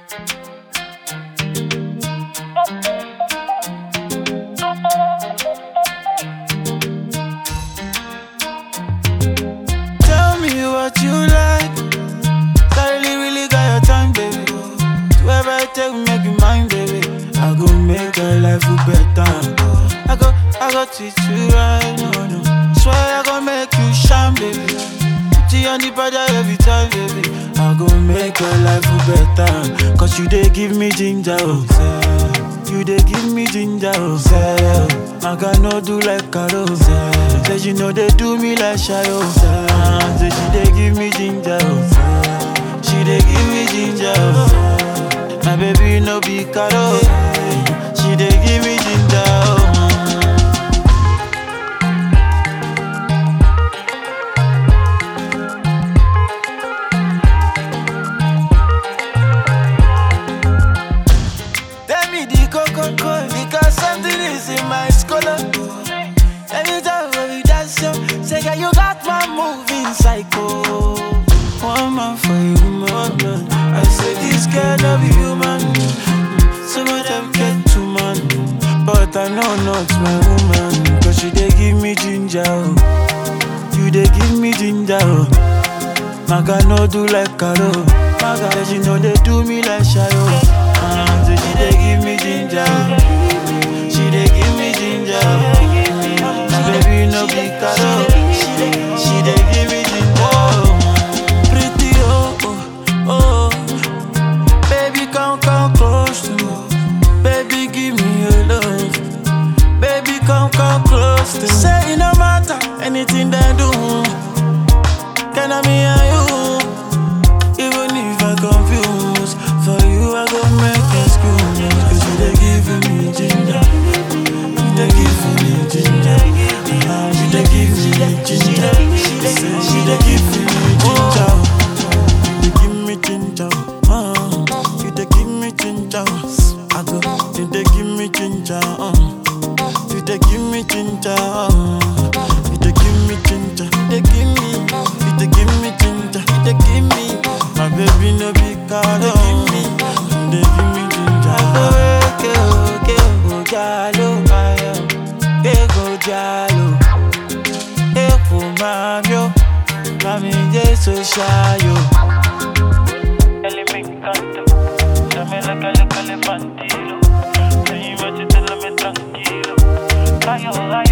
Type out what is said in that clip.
Tell me what you like. Suddenly really got your time, baby. To ever take make you mine, baby. I go make your life better. I go treat you right, no. Swear I go make you shine, baby. Put you on the body every time, baby. I go make your life better. Cause you dey give me ginger, oh, say. You dey give me ginger, oh, say. I can no do like Carol, say. Say you know they do me like Shayo, say. Say she dey give me ginger, oh, say. She dey give me ginger, oh, say. My baby no be Carol, she dey give me ginger, oh. Because something is in my scholar. Anytime when we dance, yo, say, girl, you got my moving psycho. One man for you, man. I say, this girl love you, human. Some of them get too man. But I know not my woman. Cause she dey give me ginger, oh. You dey give me ginger, oh. Maga no do like Carol. Maga, she know they do me like Shayo. So she dey give me ginger. She dey give me ginger. My baby no be Carol. She dey give me ginger. Pretty oh. Baby come close to me. Baby give me your love. Baby come close to me. Say it no matter anything they do. Can I me and you? Even if I confuse, for you I go make excuse. Cause you dey give me ginger. You dey give me ginger. You dey give me ginger. You dey give me ginger. You dey give me ginger. You dey give me ginger. I go. You dey give me ginger. You dey give me ginger. You dey give me ginger. You dey give me. You dey give me ginger. You dey give me. My baby no be card. You dey give me ginger. Go jalo, go jalo. Go mamio, mami Jesu shayo. Ele me encanta, dame la calle calefantilo. Ven y vete, te la me tranquilo. Rayo,